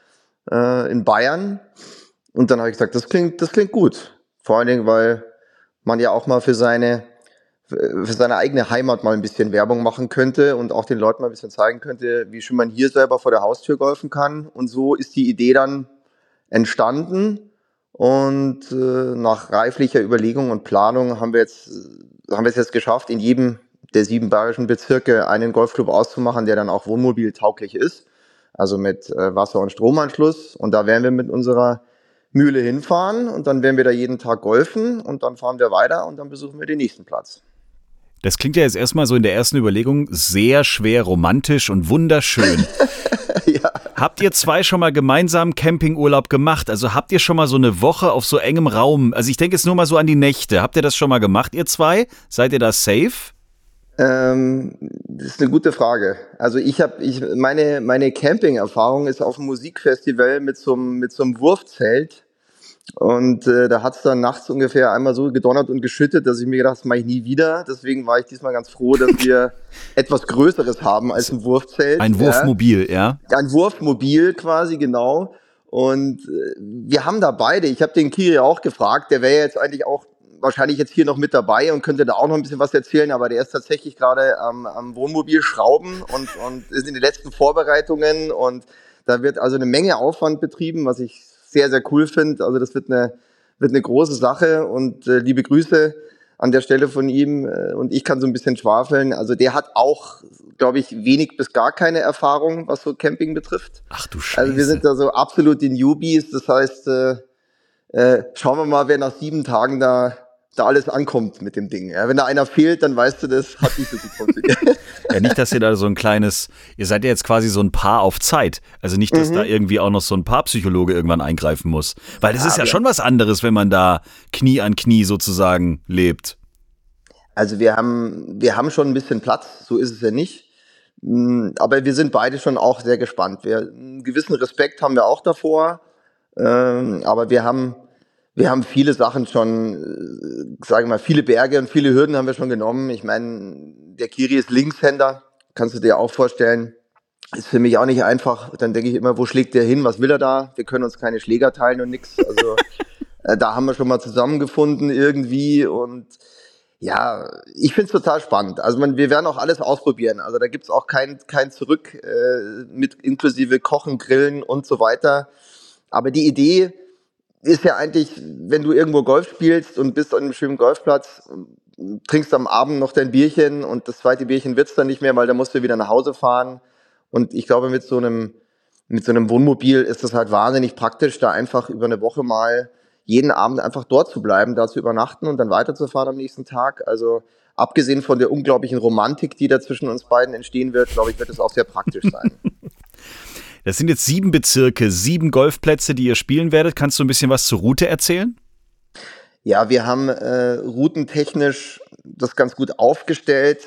in Bayern. Und dann habe ich gesagt, das klingt gut. Vor allen Dingen, weil man ja auch mal für seine eigene Heimat mal ein bisschen Werbung machen könnte und auch den Leuten mal ein bisschen zeigen könnte, wie schön man hier selber vor der Haustür golfen kann. Und so ist die Idee dann entstanden. Und nach reiflicher Überlegung und Planung haben wir es jetzt geschafft, in jedem der 7 bayerischen Bezirke einen Golfclub auszumachen, der dann auch wohnmobiltauglich ist. Also mit Wasser- und Stromanschluss. Und da werden wir mit unserer Mühle hinfahren und dann werden wir da jeden Tag golfen und dann fahren wir weiter und dann besuchen wir den nächsten Platz. Das klingt ja jetzt erstmal so in der ersten Überlegung sehr schwer romantisch und wunderschön. Ja. Habt ihr zwei schon mal gemeinsam Campingurlaub gemacht? Also habt ihr schon mal so eine Woche auf so engem Raum? Also ich denke jetzt nur mal so an die Nächte. Habt ihr das schon mal gemacht, ihr zwei? Seid ihr da safe? Das ist eine gute Frage. Also meine Camping-Erfahrung ist auf einem Musikfestival mit so einem Wurfzelt. Und da hat es dann nachts ungefähr einmal so gedonnert und geschüttet, dass ich mir gedacht habe, das mache ich nie wieder. Deswegen war ich diesmal ganz froh, dass wir etwas Größeres haben als ein Wurfzelt. Ein Wurfmobil, ja? Ein Wurfmobil quasi, genau. Und wir haben da beide, ich habe den Kiri auch gefragt, der wäre jetzt eigentlich auch wahrscheinlich jetzt hier noch mit dabei und könnte da auch noch ein bisschen was erzählen, aber der ist tatsächlich gerade am Wohnmobil schrauben und ist in den letzten Vorbereitungen und da wird also eine Menge Aufwand betrieben, was ich sehr, sehr cool finde. Also das wird eine große Sache und liebe Grüße an der Stelle von ihm und ich kann so ein bisschen schwafeln. Also der hat auch, glaube ich, wenig bis gar keine Erfahrung, was so Camping betrifft. Ach du Scheiße. Also wir sind da so absolut die Newbies. Das heißt, schauen wir mal, wer nach 7 Tagen da alles ankommt mit dem Ding. Ja, wenn da einer fehlt, dann weißt du, das hat nicht so gut funktioniert. Ja, nicht, dass ihr da so ein kleines, ihr seid ja jetzt quasi so ein Paar auf Zeit. Also nicht, dass da irgendwie auch noch so ein Paarpsychologe irgendwann eingreifen muss. Weil das ist ja schon was anderes, wenn man da Knie an Knie sozusagen lebt. Also wir haben schon ein bisschen Platz, so ist es ja nicht. Aber wir sind beide schon auch sehr gespannt. Einen gewissen Respekt haben wir auch davor. Aber wir haben viele Sachen schon, sage ich mal, viele Berge und viele Hürden haben wir schon genommen. Ich meine, der Kiri ist Linkshänder, kannst du dir auch vorstellen. Ist für mich auch nicht einfach. Dann denke ich immer, wo schlägt der hin, was will er da? Wir können uns keine Schläger teilen und nix. Also da haben wir schon mal zusammengefunden irgendwie und ja, ich find's total spannend. Also wir werden auch alles ausprobieren. Also da gibt's auch kein Zurück mit inklusive Kochen, Grillen und so weiter. Aber die Idee ist ja eigentlich, wenn du irgendwo Golf spielst und bist an einem schönen Golfplatz, trinkst am Abend noch dein Bierchen und das zweite Bierchen wird's dann nicht mehr, weil da musst du wieder nach Hause fahren. Und ich glaube, mit so einem Wohnmobil ist das halt wahnsinnig praktisch, da einfach über eine Woche mal jeden Abend einfach dort zu bleiben, da zu übernachten und dann weiterzufahren am nächsten Tag. Also abgesehen von der unglaublichen Romantik, die da zwischen uns beiden entstehen wird, glaube ich, wird es auch sehr praktisch sein. Das sind jetzt 7 Bezirke, 7 Golfplätze, die ihr spielen werdet. Kannst du ein bisschen was zur Route erzählen? Ja, wir haben routentechnisch das ganz gut aufgestellt.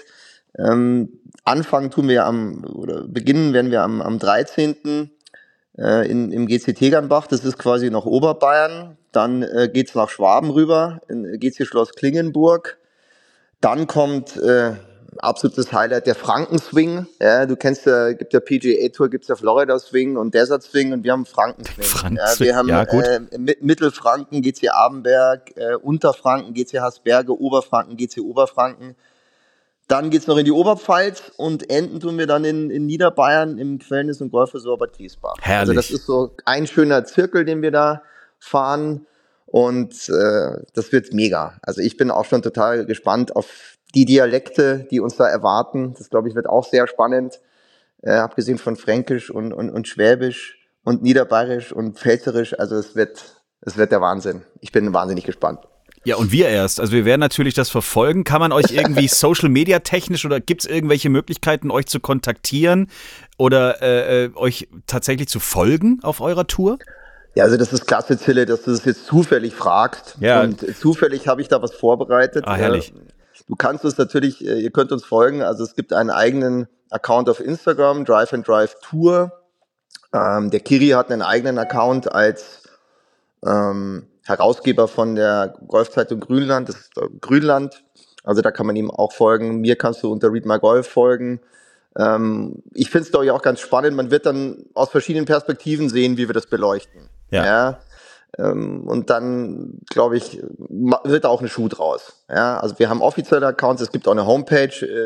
Beginnen werden wir am 13. Im GC Tegernbach. Das ist quasi nach Oberbayern. Dann geht's nach Schwaben rüber, in GC Schloss Klingenburg. Dann kommt absolutes Highlight, der Frankenswing. Ja, du kennst ja, gibt ja PGA Tour, gibt's ja Florida Swing und Desert Swing und wir haben Frankenswing. Ja, wir haben Mittelfranken, GC Abenberg, Unterfranken, GC Hasberge, Oberfranken, GC Oberfranken. Dann geht's noch in die Oberpfalz und enden tun wir dann in Niederbayern im Quellnis- und Golfresort Bad Griesbach. Herrlich. Also das ist so ein schöner Zirkel, den wir da fahren und das wird mega. Also ich bin auch schon total gespannt auf die Dialekte, die uns da erwarten. Das, glaube ich, wird auch sehr spannend. Abgesehen von Fränkisch und Schwäbisch und Niederbayerisch und Pfälzerisch. Also es wird der Wahnsinn. Ich bin wahnsinnig gespannt. Ja, und wir erst. Also wir werden natürlich das verfolgen. Kann man euch irgendwie Social Media technisch oder gibt es irgendwelche Möglichkeiten, euch zu kontaktieren oder euch tatsächlich zu folgen auf eurer Tour? Ja, also das ist klasse, Zille, dass du das jetzt zufällig fragst. Ja. Und zufällig habe ich da was vorbereitet. Ah, herrlich. Du kannst uns natürlich, ihr könnt uns folgen. Also es gibt einen eigenen Account auf Instagram, Drive and Drive Tour. Der Kiri hat einen eigenen Account als Herausgeber von der Golfzeitung Grünland, das ist Grünland. Also da kann man ihm auch folgen. Mir kannst du unter Read My Golf folgen. Ich finde es, glaube ich, auch ganz spannend. Man wird dann aus verschiedenen Perspektiven sehen, wie wir das beleuchten. Ja. Und dann, glaube ich, wird da auch ein Schuh draus. Ja, also wir haben offizielle Accounts. Es gibt auch eine Homepage,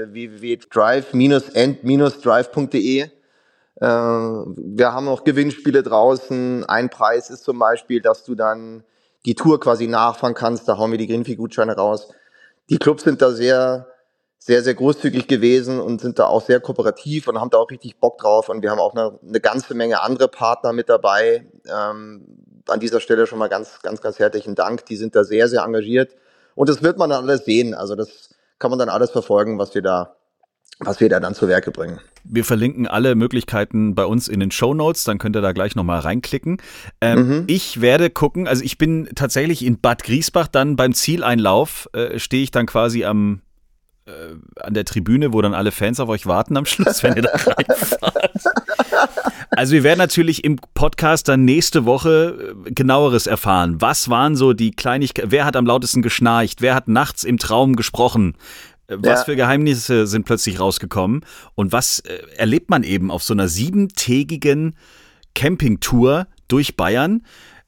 www.drive-end-drive.de. Wir haben noch Gewinnspiele draußen. Ein Preis ist zum Beispiel, dass du dann die Tour quasi nachfahren kannst. Da hauen wir die Greenfee-Gutscheine raus. Die Clubs sind da sehr, sehr, sehr großzügig gewesen und sind da auch sehr kooperativ und haben da auch richtig Bock drauf. Und wir haben auch eine ganze Menge andere Partner mit dabei. An dieser Stelle schon mal ganz, ganz, ganz herzlichen Dank. Die sind da sehr, sehr engagiert. Und das wird man dann alles sehen. Also das kann man dann alles verfolgen, was wir da dann zu Werke bringen. Wir verlinken alle Möglichkeiten bei uns in den Shownotes, dann könnt ihr da gleich nochmal reinklicken. Ich werde gucken, also ich bin tatsächlich in Bad Griesbach, dann beim Zieleinlauf stehe ich dann quasi an der Tribüne, wo dann alle Fans auf euch warten am Schluss, wenn ihr da reinfahrt. Also wir werden natürlich im Podcast dann nächste Woche Genaueres erfahren. Was waren so die Kleinigkeiten, wer hat am lautesten geschnarcht, wer hat nachts im Traum gesprochen? Was für Geheimnisse sind plötzlich rausgekommen und was erlebt man eben auf so einer 7-tägigen Campingtour durch Bayern?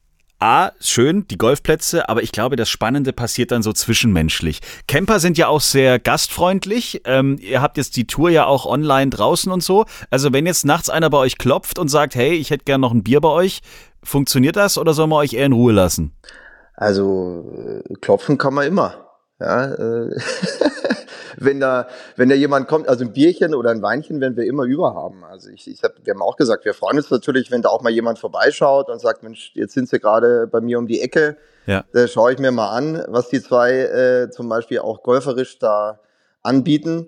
Schön, die Golfplätze, aber ich glaube, das Spannende passiert dann so zwischenmenschlich. Camper sind ja auch sehr gastfreundlich. Ihr habt jetzt die Tour ja auch online draußen und so. Also wenn jetzt nachts einer bei euch klopft und sagt, hey, ich hätte gern noch ein Bier bei euch, funktioniert das oder sollen wir euch eher in Ruhe lassen? Also klopfen kann man immer. Ja, wenn da jemand kommt, also ein Bierchen oder ein Weinchen werden wir immer über haben. Also wir haben auch gesagt, wir freuen uns natürlich, wenn da auch mal jemand vorbeischaut und sagt, Mensch, jetzt sind sie gerade bei mir um die Ecke. Ja. Da schaue ich mir mal an, was die zwei zum Beispiel auch golferisch da anbieten.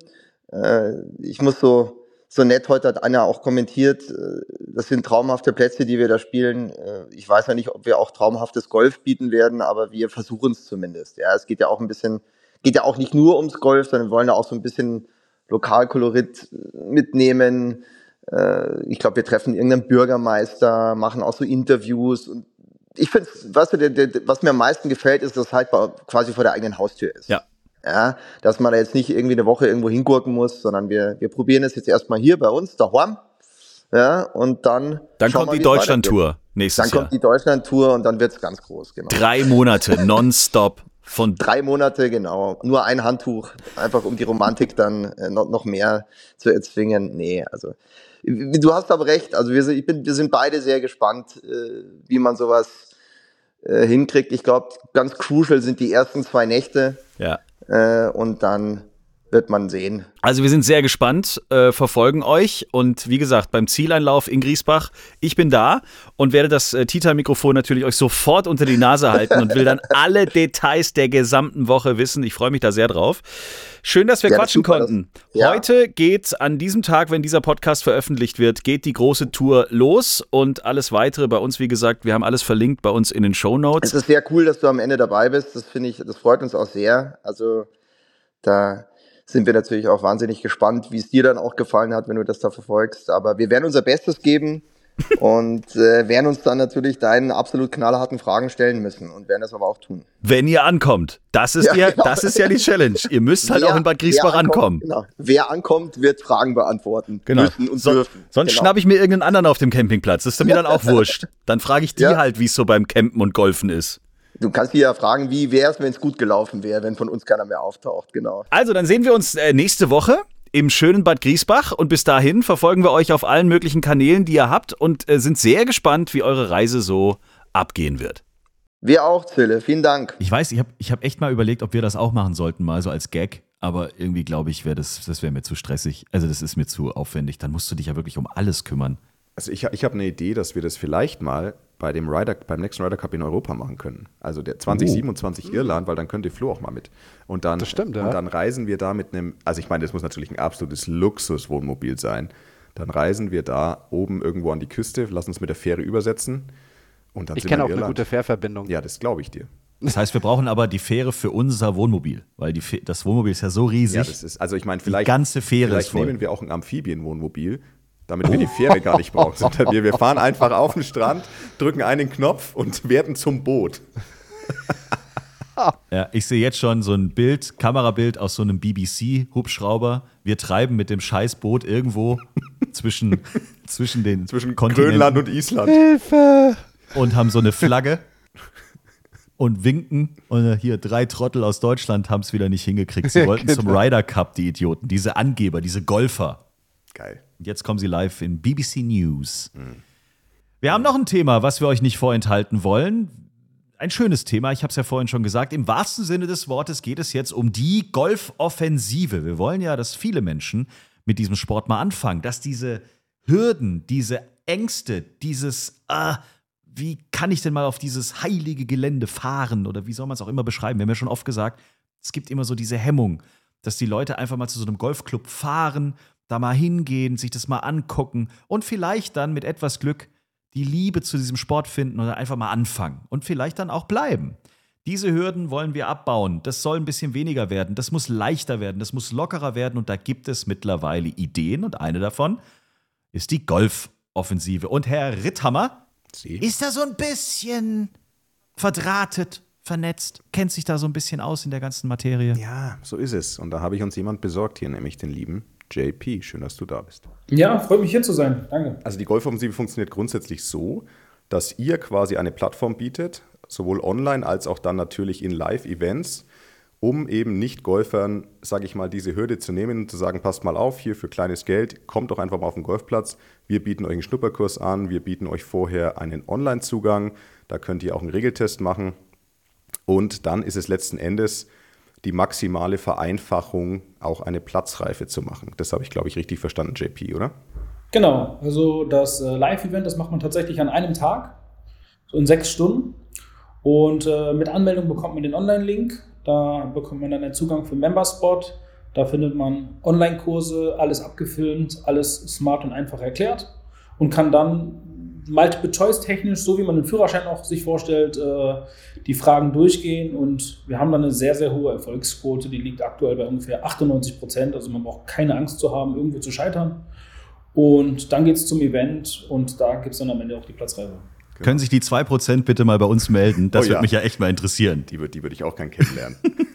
Ich muss so nett, heute hat einer auch kommentiert, das sind traumhafte Plätze, die wir da spielen. Ich weiß ja nicht, ob wir auch traumhaftes Golf bieten werden, aber wir versuchen es zumindest. Ja, es geht ja auch nicht nur ums Golf, sondern wir wollen da auch so ein bisschen Lokalkolorit mitnehmen. Ich glaube, wir treffen irgendeinen Bürgermeister, machen auch so Interviews. Und ich finde, was mir am meisten gefällt, ist, dass es halt quasi vor der eigenen Haustür ist. Ja, dass man da jetzt nicht irgendwie eine Woche irgendwo hingurken muss, sondern wir probieren es jetzt erstmal hier bei uns, daheim. Ja, und dann kommt die Deutschland-Tour nächstes Jahr. Dann kommt die Deutschland-Tour und dann wird's ganz groß, genau. 3 Monate nonstop. Von 3 Monate, genau. Nur ein Handtuch, einfach um die Romantik dann noch mehr zu erzwingen. Nee, also du hast aber recht. Also wir sind beide sehr gespannt, wie man sowas hinkriegt. Ich glaube, ganz crucial sind die ersten 2 Nächte. Ja. Und dann wird man sehen. Also wir sind sehr gespannt, verfolgen euch und wie gesagt, beim Zieleinlauf in Griesbach, ich bin da und werde das Tea-Time-Mikrofon natürlich euch sofort unter die Nase halten und will dann alle Details der gesamten Woche wissen. Ich freue mich da sehr drauf. Schön, dass wir quatschen konnten. Heute geht an diesem Tag, wenn dieser Podcast veröffentlicht wird, geht die große Tour los und alles weitere bei uns, wie gesagt, wir haben alles verlinkt bei uns in den Shownotes. Es ist sehr cool, dass du am Ende dabei bist. Das freut uns auch sehr. Also da sind wir natürlich auch wahnsinnig gespannt, wie es dir dann auch gefallen hat, wenn du das da verfolgst. Aber wir werden unser Bestes geben und werden uns dann natürlich deinen absolut knallharten Fragen stellen müssen und werden das aber auch tun. Wenn ihr ankommt, das ist ja die Challenge. Ihr müsst halt auch in Bad Griesbach ankommen. Genau. Wer ankommt, wird Fragen beantworten müssen und dürfen. Sonst schnappe ich mir irgendeinen anderen auf dem Campingplatz. Das ist mir dann auch wurscht. Dann frage ich die halt, wie es so beim Campen und Golfen ist. Du kannst dich ja fragen, wie wäre es, wenn es gut gelaufen wäre, wenn von uns keiner mehr auftaucht, genau. Also, dann sehen wir uns nächste Woche im schönen Bad Griesbach und bis dahin verfolgen wir euch auf allen möglichen Kanälen, die ihr habt und sind sehr gespannt, wie eure Reise so abgehen wird. Wir auch, Zille. Vielen Dank. Ich weiß, ich hab echt mal überlegt, ob wir das auch machen sollten, mal so als Gag, aber irgendwie glaube ich, das wäre mir zu stressig. Also, das ist mir zu aufwendig. Dann musst du dich ja wirklich um alles kümmern. Also ich habe eine Idee, dass wir das vielleicht mal beim nächsten Ryder Cup in Europa machen können. Also der 2027 Irland, weil dann könnte Flo auch mal mit. Und dann, das stimmt, ja. Und dann reisen wir da mit einem, also ich meine, das muss natürlich ein absolutes Luxuswohnmobil sein. Dann reisen wir da oben irgendwo an die Küste, lassen uns mit der Fähre übersetzen. Und dann ich kenne auch eine gute Fährverbindung. Ja, das glaube ich dir. Das heißt, wir brauchen aber die Fähre für unser Wohnmobil, weil das Wohnmobil ist ja so riesig. Ja, das ist, also ich meine, vielleicht, die ganze Fähre vielleicht nehmen wir auch ein Amphibienwohnmobil, damit wir die Fähre gar nicht brauchen. Wir fahren einfach auf den Strand, drücken einen Knopf und werden zum Boot. Ja, ich sehe jetzt schon so ein Kamerabild aus so einem BBC-Hubschrauber. Wir treiben mit dem Scheißboot irgendwo zwischen Grönland und Island. Hilfe! Und haben so eine Flagge und winken. Und hier 3 Trottel aus Deutschland haben es wieder nicht hingekriegt. Sie wollten zum Ryder Cup, die Idioten, diese Angeber, diese Golfer. Geil. Und jetzt kommen sie live in BBC News. Wir haben noch ein Thema, was wir euch nicht vorenthalten wollen. Ein schönes Thema, ich habe es ja vorhin schon gesagt. Im wahrsten Sinne des Wortes geht es jetzt um die Golfoffensive. Wir wollen ja, dass viele Menschen mit diesem Sport mal anfangen, dass diese Hürden, diese Ängste, dieses wie kann ich denn mal auf dieses heilige Gelände fahren oder wie soll man es auch immer beschreiben? Wir haben ja schon oft gesagt, es gibt immer so diese Hemmung. dass die Leute einfach mal zu so einem Golfclub fahren, da mal hingehen, sich das mal angucken und vielleicht dann mit etwas Glück die Liebe zu diesem Sport finden oder einfach mal anfangen und vielleicht dann auch bleiben. Diese Hürden wollen wir abbauen. Das soll ein bisschen weniger werden. Das muss leichter werden. Das muss lockerer werden. Und da gibt es mittlerweile Ideen. Und eine davon ist die Golfoffensive. Und Herr Ritthammer ist da so ein bisschen verdrahtet, vernetzt, kennt sich da so ein bisschen aus in der ganzen Materie. Ja, so ist es. Und da habe ich uns jemand besorgt hier, nämlich den lieben JP. Schön, dass du da bist. Ja, freut mich hier zu sein. Danke. Also die Golfoffensive funktioniert grundsätzlich so, dass ihr quasi eine Plattform bietet, sowohl online als auch dann natürlich in Live-Events, um eben Nicht-Golfern, sage ich mal, diese Hürde zu nehmen und zu sagen, passt mal auf, hier für kleines Geld, kommt doch einfach mal auf den Golfplatz. Wir bieten euch einen Schnupperkurs an, wir bieten euch vorher einen Online-Zugang, da könnt ihr auch einen Regeltest machen. Und dann ist es letzten Endes die maximale Vereinfachung, auch eine Platzreife zu machen. Das habe ich, glaube ich, richtig verstanden, JP, oder? Genau, also das Live-Event, das macht man tatsächlich an einem Tag, so in 6 Stunden. Und mit Anmeldung bekommt man den Online-Link, da bekommt man dann einen Zugang für Memberspot, da findet man Online-Kurse, alles abgefilmt, alles smart und einfach erklärt und kann dann Multiple-Choice-technisch, so wie man den Führerschein auch sich vorstellt, die Fragen durchgehen und wir haben dann eine sehr, sehr hohe Erfolgsquote, die liegt aktuell bei ungefähr 98%, also man braucht keine Angst zu haben, irgendwo zu scheitern. Und dann geht es zum Event und da gibt es dann am Ende auch die Platzreife. Genau. Können sich die 2% bitte mal bei uns melden? Das würde mich ja echt mal interessieren. Die würde ich auch gern kennenlernen.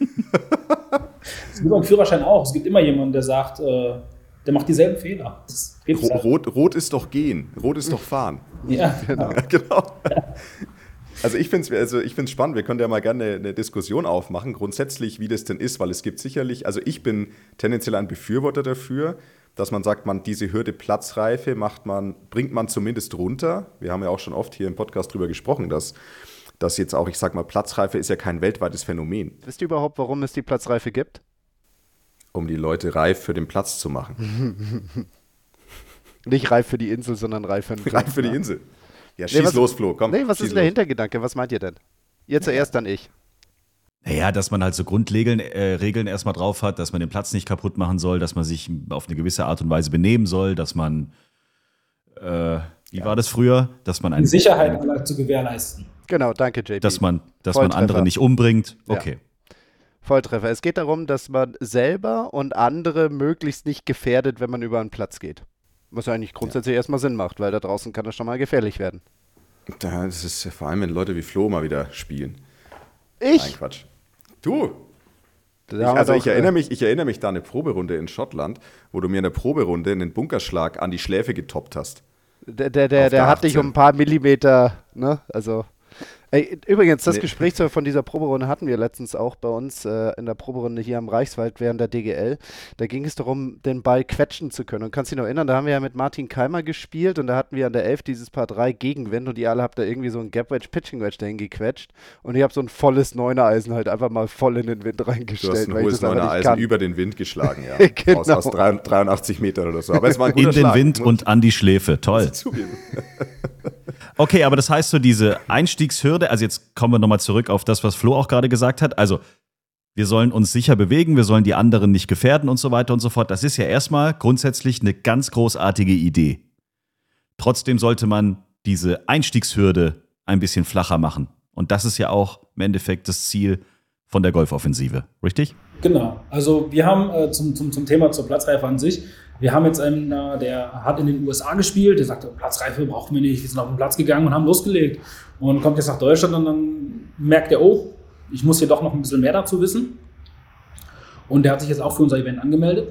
Es gibt beim Führerschein auch. Es gibt immer jemanden, der sagt, der macht dieselben Fehler. Rot ist doch gehen, rot ist doch fahren. Ja, genau. Ja, genau. Also ich finde es spannend, wir können ja mal gerne eine Diskussion aufmachen, grundsätzlich, wie das denn ist, weil es gibt sicherlich, also ich bin tendenziell ein Befürworter dafür, dass man sagt, diese Hürde Platzreife bringt man zumindest runter. Wir haben ja auch schon oft hier im Podcast drüber gesprochen, dass jetzt auch, ich sag mal, Platzreife ist ja kein weltweites Phänomen. Wisst ihr überhaupt, warum es die Platzreife gibt? Um die Leute reif für den Platz zu machen. Nicht reif für die Insel, sondern reif für den Platz. Reif für die Insel. Ja, schieß los, Flo, komm. Nee, was ist der Hintergedanke? Was meint ihr denn? Ihr zuerst, dann ich. Naja, dass man halt so Grundregeln erstmal drauf hat, dass man den Platz nicht kaputt machen soll, dass man sich auf eine gewisse Art und Weise benehmen soll, dass man, wie war das früher? Dass man die Sicherheit zu gewährleisten. Genau, danke JP. Dass man andere nicht umbringt. Okay. Ja. Volltreffer. Es geht darum, dass man selber und andere möglichst nicht gefährdet, wenn man über einen Platz geht. Was eigentlich grundsätzlich erstmal Sinn macht, weil da draußen kann das schon mal gefährlich werden. Das ist ja vor allem, wenn Leute wie Flo mal wieder spielen. Ich? Nein, Quatsch. Du! Ich erinnere mich da an eine Proberunde in Schottland, wo du mir in der Proberunde einen Bunkerschlag an die Schläfe getoppt hast. Der hat dich um ein paar Millimeter, ne? Also. Ey, übrigens, das Gespräch von dieser Proberunde hatten wir letztens auch bei uns in der Proberunde hier am Reichswald während der DGL. Da ging es darum, den Ball quetschen zu können. Und kannst du dich noch erinnern, da haben wir ja mit Martin Keimer gespielt und da hatten wir an der 11 dieses Paar 3 Gegenwind und ihr alle habt da irgendwie so ein Gap-Wedge, Pitching-Wedge dahin gequetscht und ich habe so ein volles 9er-Eisen halt einfach mal voll in den Wind reingestellt. Du hast ein hohes 9er-Eisen über den Wind geschlagen, ja. Genau. Aus 83 Metern oder so. Aber es war ein guter Schlag. In den Wind und an die Schläfe. Toll. Okay, aber das heißt so, diese Einstiegshürde, also jetzt kommen wir nochmal zurück auf das, was Flo auch gerade gesagt hat, also wir sollen uns sicher bewegen, wir sollen die anderen nicht gefährden und so weiter und so fort. Das ist ja erstmal grundsätzlich eine ganz großartige Idee. Trotzdem sollte man diese Einstiegshürde ein bisschen flacher machen. Und das ist ja auch im Endeffekt das Ziel von der Golfoffensive, richtig? Genau, also wir haben zum Thema zur Platzreife an sich, wir haben jetzt einen, der hat in den USA gespielt, der sagte, Platzreife brauchen wir nicht, wir sind auf den Platz gegangen und haben losgelegt. Und kommt jetzt nach Deutschland und dann merkt er, oh, ich muss hier doch noch ein bisschen mehr dazu wissen. Und der hat sich jetzt auch für unser Event angemeldet.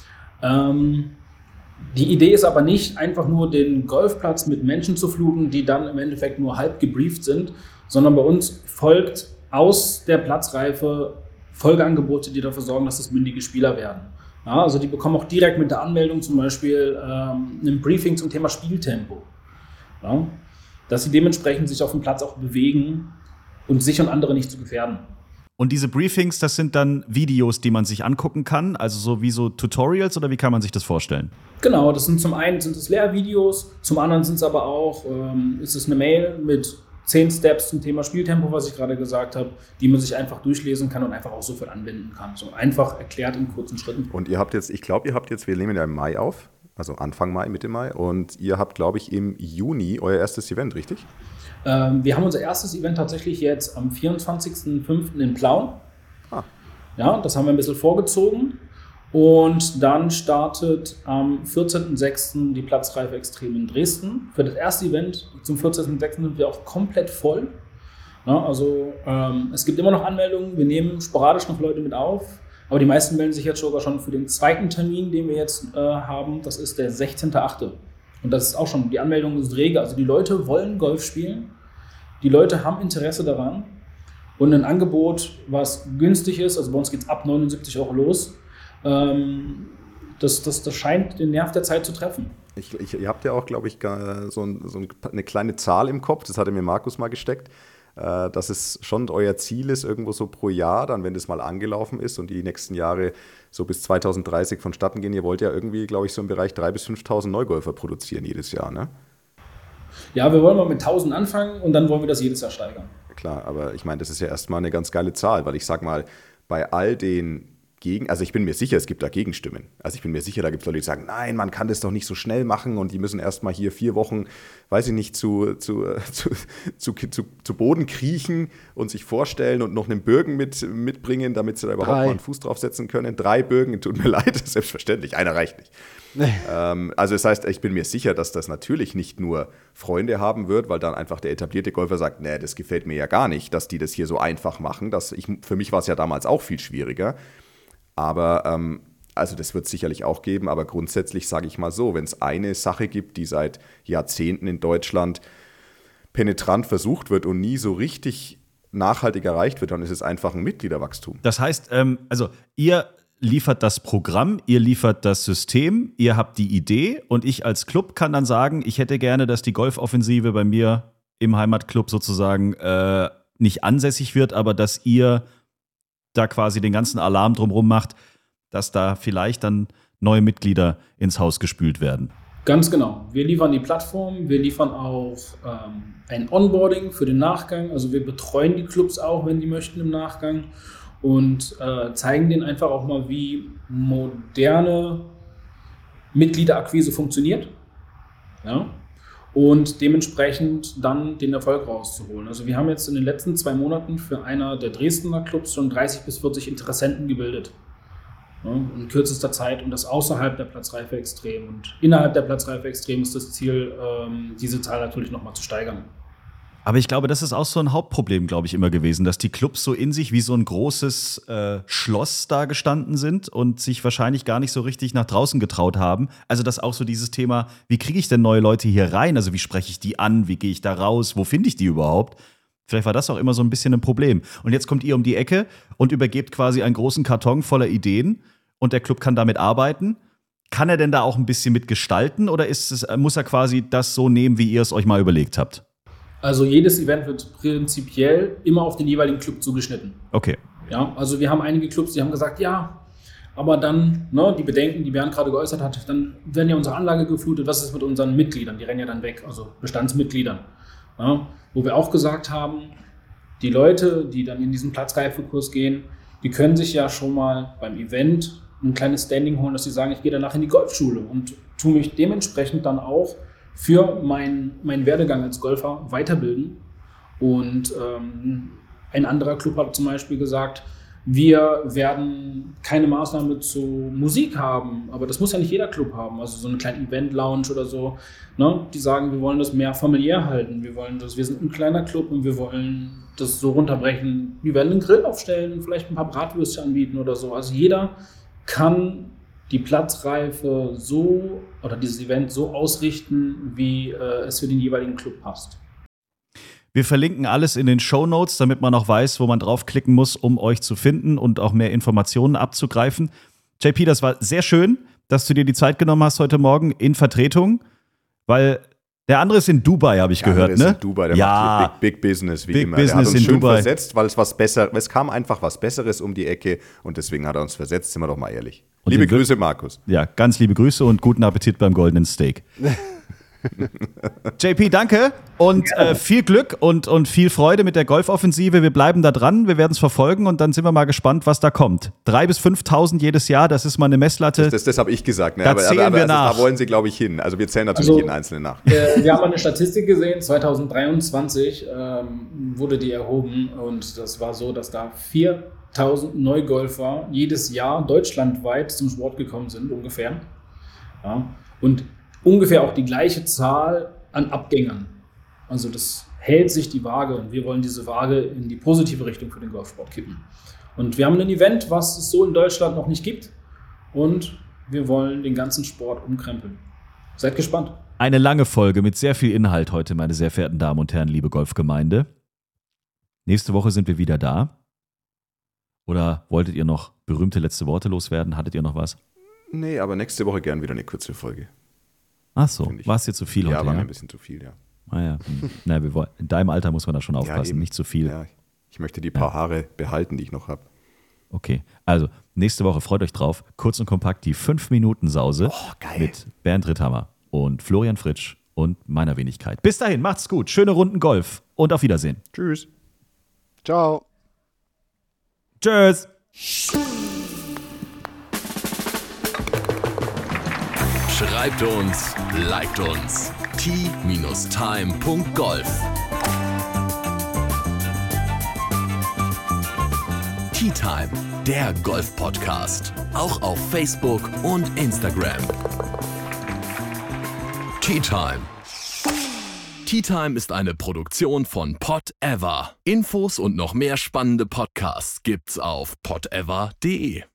Die Idee ist aber nicht, einfach nur den Golfplatz mit Menschen zu fluten, die dann im Endeffekt nur halb gebrieft sind, sondern bei uns folgt aus der Platzreife Folgeangebote, die dafür sorgen, dass es mündige Spieler werden. Ja, also die bekommen auch direkt mit der Anmeldung zum Beispiel ein Briefing zum Thema Spieltempo. Ja, dass sie dementsprechend sich auf dem Platz auch bewegen und sich und andere nicht zu gefährden. Und diese Briefings, das sind dann Videos, die man sich angucken kann, also so wie so Tutorials oder wie kann man sich das vorstellen? Genau, das sind zum einen sind es Lehrvideos, zum anderen sind es aber auch, ist es eine Mail mit 10 Steps zum Thema Spieltempo, was ich gerade gesagt habe, die man sich einfach durchlesen kann und einfach auch sofort anwenden kann. So einfach erklärt in kurzen Schritten. Und ihr habt jetzt, wir nehmen ja im Mai auf, also Anfang Mai, Mitte Mai, und ihr habt, glaube ich, im Juni euer erstes Event, richtig? Wir haben unser erstes Event tatsächlich jetzt am 24.05. in Plauen. Ja, das haben wir ein bisschen vorgezogen. Und dann startet am 14.06. die Platzreife Extrem in Dresden. Für das erste Event zum 14.06. sind wir auch komplett voll. Ja, also es gibt immer noch Anmeldungen, wir nehmen sporadisch noch Leute mit auf, aber die meisten melden sich jetzt sogar schon für den zweiten Termin, den wir jetzt haben. Das ist der 16.08. Und das ist auch schon, die Anmeldung ist rege. Also die Leute wollen Golf spielen, die Leute haben Interesse daran und ein Angebot, was günstig ist, also bei uns geht es ab 79 € los. Das scheint den Nerv der Zeit zu treffen. Ihr habt ja auch, glaube ich, so eine kleine Zahl im Kopf, das hatte mir Markus mal gesteckt, dass es schon euer Ziel ist, irgendwo so pro Jahr, dann wenn das mal angelaufen ist und die nächsten Jahre so bis 2030 vonstatten gehen, ihr wollt ja irgendwie, glaube ich, so im Bereich 3.000 bis 5.000 Neugolfer produzieren jedes Jahr, ne? Ja, wir wollen mal mit 1.000 anfangen und dann wollen wir das jedes Jahr steigern. Klar, aber ich meine, das ist ja erstmal eine ganz geile Zahl, weil ich sag mal, bei all den also ich bin mir sicher, es gibt da Gegenstimmen. Also ich bin mir sicher, da gibt es Leute, die sagen, nein, man kann das doch nicht so schnell machen und die müssen erstmal hier 4 Wochen, weiß ich nicht, zu Boden kriechen und sich vorstellen und noch einen Bürgen mitbringen, damit sie da überhaupt mal einen Fuß draufsetzen können. 3 Bürgen, tut mir leid, selbstverständlich, einer reicht nicht. Also das heißt, ich bin mir sicher, dass das natürlich nicht nur Freunde haben wird, weil dann einfach der etablierte Golfer sagt, nee, das gefällt mir ja gar nicht, dass die das hier so einfach machen. Für mich war es ja damals auch viel schwieriger. Aber also das wird es sicherlich auch geben, aber grundsätzlich sage ich mal so, wenn es eine Sache gibt, die seit Jahrzehnten in Deutschland penetrant versucht wird und nie so richtig nachhaltig erreicht wird, dann ist es einfach ein Mitgliederwachstum. Das heißt, also ihr liefert das Programm, ihr liefert das System, ihr habt die Idee und ich als Club kann dann sagen, ich hätte gerne, dass die Golfoffensive bei mir im Heimatclub sozusagen nicht ansässig wird, aber dass ihr da quasi den ganzen Alarm drumherum macht, dass da vielleicht dann neue Mitglieder ins Haus gespült werden. Ganz genau. Wir liefern die Plattform, wir liefern auch ein Onboarding für den Nachgang. Also wir betreuen die Clubs auch, wenn die möchten, im Nachgang und zeigen denen einfach auch mal, wie moderne Mitgliederakquise funktioniert. Ja? Und dementsprechend dann den Erfolg rauszuholen. Also wir haben jetzt in den letzten 2 Monaten für einer der Dresdner Clubs schon 30 bis 40 Interessenten gebildet. Ja, in kürzester Zeit und das außerhalb der Platzreife Extrem. Und innerhalb der Platzreife Extrem ist das Ziel, diese Zahl natürlich nochmal zu steigern. Aber ich glaube, das ist auch so ein Hauptproblem, glaube ich, immer gewesen, dass die Clubs so in sich wie so ein großes Schloss da gestanden sind und sich wahrscheinlich gar nicht so richtig nach draußen getraut haben. Also dass auch so dieses Thema, wie kriege ich denn neue Leute hier rein? Also wie spreche ich die an? Wie gehe ich da raus? Wo finde ich die überhaupt? Vielleicht war das auch immer so ein bisschen ein Problem. Und jetzt kommt ihr um die Ecke und übergebt quasi einen großen Karton voller Ideen und der Club kann damit arbeiten. Kann er denn da auch ein bisschen mitgestalten oder muss er quasi das so nehmen, wie ihr es euch mal überlegt habt? Also jedes Event wird prinzipiell immer auf den jeweiligen Club zugeschnitten. Okay. Ja, also wir haben einige Clubs, die haben gesagt, ja, aber dann, die Bedenken, die Bernd gerade geäußert hat, dann werden ja unsere Anlage geflutet, was ist mit unseren Mitgliedern? Die rennen ja dann weg, also Bestandsmitgliedern. Ja, wo wir auch gesagt haben, die Leute, die dann in diesen Platzreifekurs gehen, die können sich ja schon mal beim Event ein kleines Standing holen, dass sie sagen, ich gehe danach in die Golfschule und tue mich dementsprechend dann auch für meinen Werdegang als Golfer weiterbilden. Und ein anderer Club hat zum Beispiel gesagt, wir werden keine Maßnahme zu Musik haben, aber das muss ja nicht jeder Club haben, also so eine kleine Event-Lounge oder so. Ne? Die sagen, wir wollen das mehr familiär halten, wir sind ein kleiner Club und wir wollen das so runterbrechen. Wir werden einen Grill aufstellen, vielleicht ein paar Bratwürste anbieten oder so. Also jeder kann die Platzreife so oder dieses Event so ausrichten, wie es für den jeweiligen Club passt. Wir verlinken alles in den Shownotes, damit man auch weiß, wo man draufklicken muss, um euch zu finden und auch mehr Informationen abzugreifen. JP, das war sehr schön, dass du dir die Zeit genommen hast heute Morgen in Vertretung, weil der andere ist in Dubai, habe ich gehört, ne? Der ist in Dubai, der macht hier Big Business, wie immer. Der hat uns schön versetzt, weil es kam einfach was Besseres um die Ecke und deswegen hat er uns versetzt, sind wir doch mal ehrlich. Liebe Grüße, Markus. Ja, ganz liebe Grüße und guten Appetit beim goldenen Steak. JP, danke und viel Glück und viel Freude mit der Golfoffensive. Wir bleiben da dran, wir werden es verfolgen und dann sind wir mal gespannt, was da kommt. 3.000 bis 5.000 jedes Jahr, das ist mal eine Messlatte. Das habe ich gesagt. Ne? Da zählen wir nach. Da wollen sie, glaube ich, hin. Also wir zählen natürlich jeden Einzelnen nach. Wir haben eine Statistik gesehen, 2023 wurde die erhoben und das war so, dass da 4.000 Neugolfer jedes Jahr deutschlandweit zum Sport gekommen sind, ungefähr. Ja. Und ungefähr auch die gleiche Zahl an Abgängern. Also das hält sich die Waage und wir wollen diese Waage in die positive Richtung für den Golfsport kippen. Und wir haben ein Event, was es so in Deutschland noch nicht gibt und wir wollen den ganzen Sport umkrempeln. Seid gespannt. Eine lange Folge mit sehr viel Inhalt heute, meine sehr verehrten Damen und Herren, liebe Golfgemeinde. Nächste Woche sind wir wieder da. Oder wolltet ihr noch berühmte letzte Worte loswerden? Hattet ihr noch was? Nee, aber nächste Woche gern wieder eine kurze Folge. Ach so, war es dir zu viel heute? Ja, war mir ein bisschen zu viel, ja. Ah ja, Na, in deinem Alter muss man da schon aufpassen, nicht zu viel. Ja, ich möchte die paar Haare behalten, die ich noch habe. Okay, also nächste Woche, freut euch drauf, kurz und kompakt die 5-Minuten-Sause mit Bernd Ritthammer und Florian Fritsch und meiner Wenigkeit. Bis dahin, macht's gut, schöne Runden Golf und auf Wiedersehen. Tschüss. Ciao. Tschüss. Schreibt uns, liked uns. t-time.golf. Tee Time, der Golf-Podcast. Auch auf Facebook und Instagram. Tee Time. Tee Time ist eine Produktion von Pod Ever. Infos und noch mehr spannende Podcasts gibt's auf podever.de.